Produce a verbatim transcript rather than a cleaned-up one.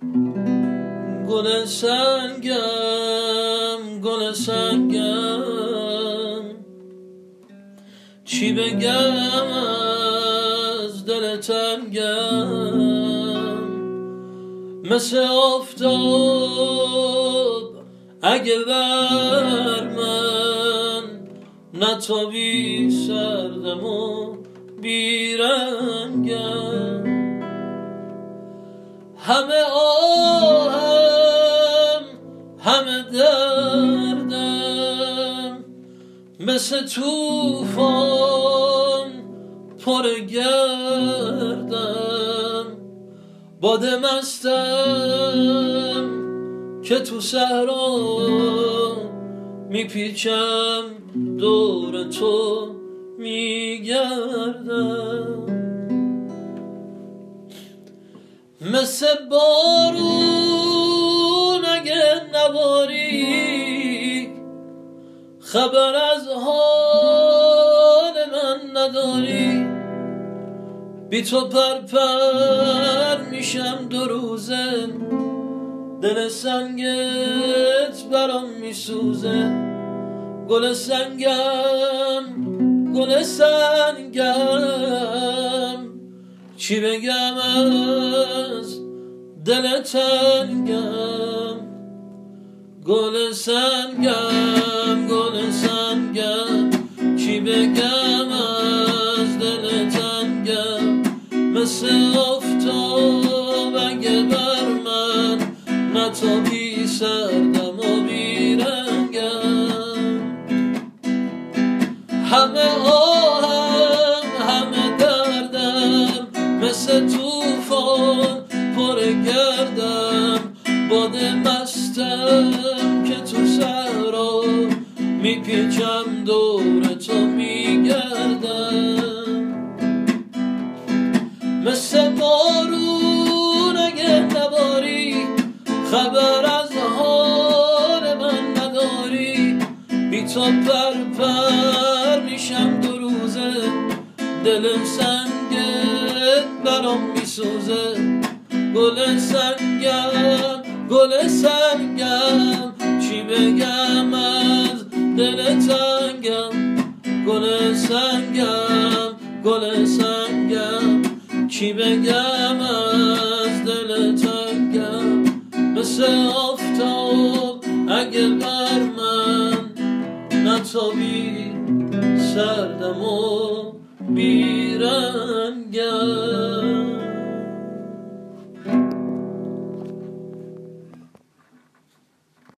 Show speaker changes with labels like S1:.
S1: گل سنگم گل سنگم چی بگم از دل تنگم مثل آفتاب اگه بر من نتابی سردم و بیرنگم همه آهم همه دردم مثل توفان پر گردم باده مستم که تو صحرا میپیچم دور تو میگردم مثل بارون اگه نباری خبر از حال من نداری بی تو پر پر میشم دو روزه دل سنگت برام میسوزه گل سنگم گل سنگم چی بگم از دل تنگم گل سنگم گل سنگم چی بگم از دل تنگم مثل آفتاب اگه بر من نتابی سردم و بیرنگم همه آهم همه دردم مثل توفان پر گردم باده مستم که تو صحرا میپیچم دور تو میگردم مثل بارون اگه نباری خبر از حال من نداری بی تو پر پر میشم دو روزه دل سنگت برام میسوزه گل سنگم گل سنگم چی بگم از دل تنگم گل سنگم گل سنگم چی بگم از دل تنگم مثل آفتاب اگه بر من نتابی سردم و بیرنگم